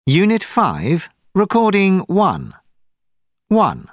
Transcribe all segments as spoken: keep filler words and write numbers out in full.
Unit five, Recording one. one.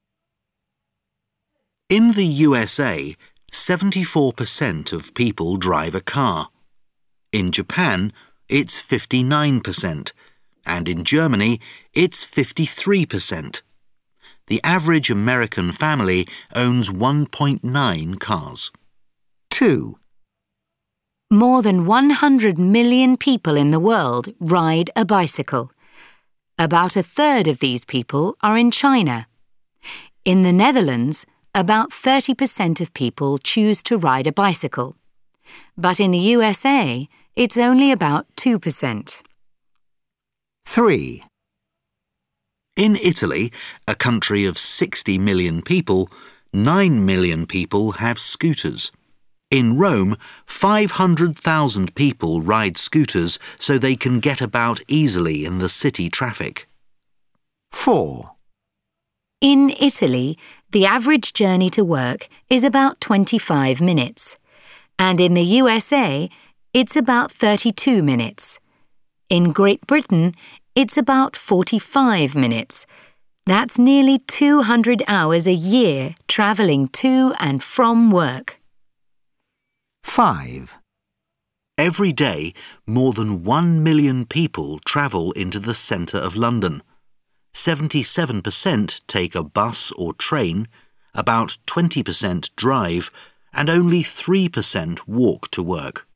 In the U S A, seventy-four percent of people drive a car. In Japan, it's fifty-nine percent, and in Germany, it's fifty-three percent. The average American family owns one point nine cars. two. More than one hundred million people in the world ride a bicycle. About a third of these people are in China. In the Netherlands, about thirty percent of people choose to ride a bicycle. But in the U S A, it's only about two percent. three. In Italy, a country of sixty million people, nine million people have scooters. In Rome, five hundred thousand people ride scooters so they can get about easily in the city traffic. four. In Italy, the average journey to work is about twenty-five minutes, and in the U S A, it's about thirty-two minutes. In Great Britain, it's about forty-five minutes. That's nearly two hundred hours a year travelling to and from work. five. Every day, more than one million people travel into the centre of London. seventy-seven percent take a bus or train, about twenty percent drive, and only three percent walk to work.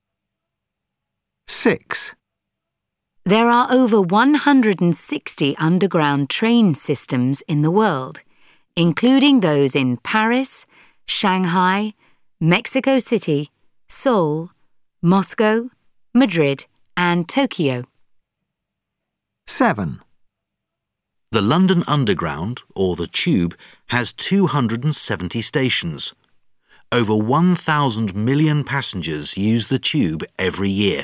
six. There are over one hundred sixty underground train systems in the world, including those in Paris, Shanghai, Mexico City, Seoul, Moscow, Madrid, and Tokyo. seven. The London Underground, or the Tube, has two hundred seventy stations. Over one thousand million passengers use the Tube every year.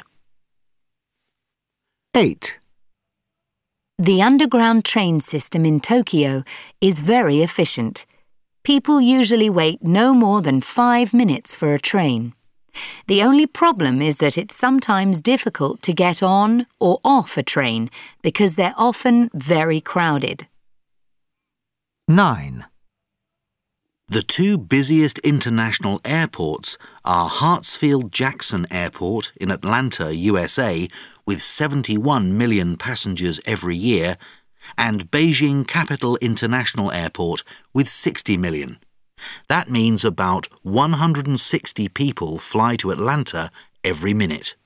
eight. The underground train system in Tokyo is very efficient. People usually wait no more than five minutes for a train. The only problem is that it's sometimes difficult to get on or off a train because they're often very crowded. nine. The two busiest international airports are Hartsfield-Jackson Airport in Atlanta, U S A, with seventy-one million passengers every year, and Beijing Capital International Airport with sixty million. That means about one hundred sixty people fly to Atlanta every minute.